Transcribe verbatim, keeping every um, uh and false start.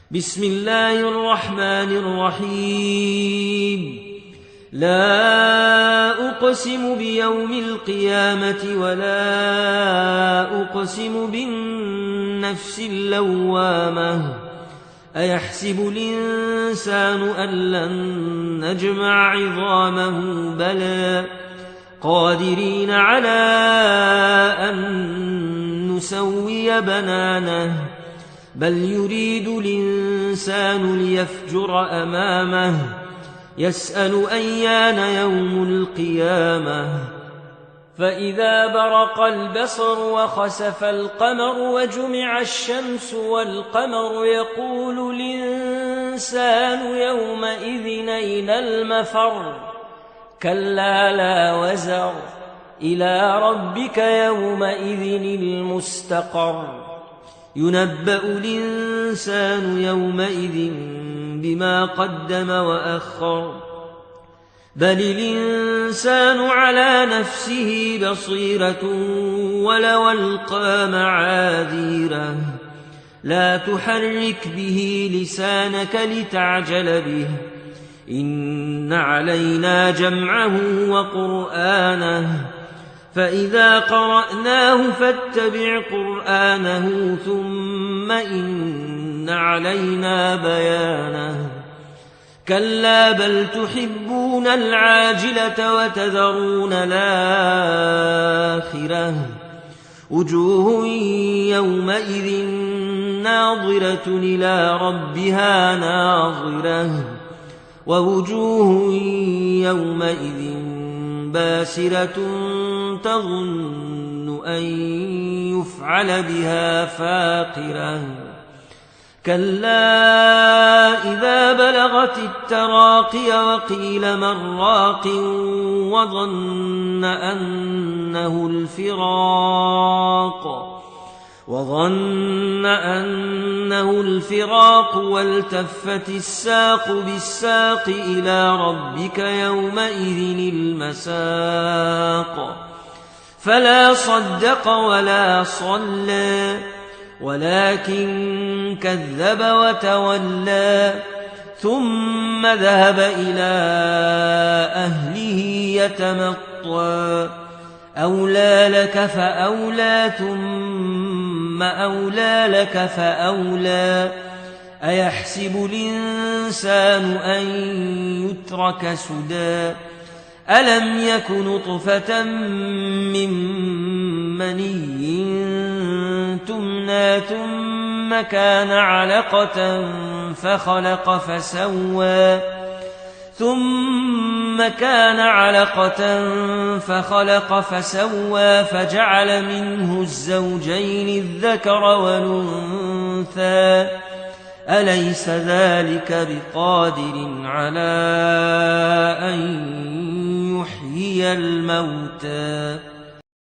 بسم الله الرحمن الرحيم. لا أقسم بيوم القيامة ولا أقسم بالنفس اللوامة أيحسب الإنسان أن لن نجمع عظامه بلى قادرين على أن نسوي بنانه بل يريد الإنسان ليفجر أمامه يسأل أيان يوم القيامة فإذا برق البصر وخسف القمر وجمع الشمس والقمر يقول الإنسان يومئذ أين المفر كلا لا وزر إلى ربك يومئذ المستقر ينبأ الإنسان يومئذ بما قدم وأخر بل الإنسان على نفسه بصيرة ولو ألقى معاذيره لا تحرك به لسانك لتعجل به إن علينا جمعه وقرآنه فإذا قرأناه فاتبع قرآنه ثم إن علينا بيانه كلا بل تحبون العاجلة وتذرون الآخرة وجوه يومئذ ناظرة إلى ربها ناظرة ووجوه يومئذ باسرة تظن أن يفعل بها فاقرة كلا إذا بلغت التراقي وقيل من راق وظن أنه الفراق وظن أنه الفراق والتفت الساق بالساق إلى ربك يومئذ المساق فلا صدق ولا صلى ولكن كذب وتولى ثم ذهب إلى أهله يتمطى أولى لك فأولى ثم أولى لك فأولى أيحسب الإنسان أن يترك سدى ألم يك نطفة من مني تمنى ثم كان علقة فخلق فسوى ثم كان علقة فخلق فسوى فجعل منه الزوجين الذكر والأنثى أليس ذلك بقادر على أن يحيي الموتى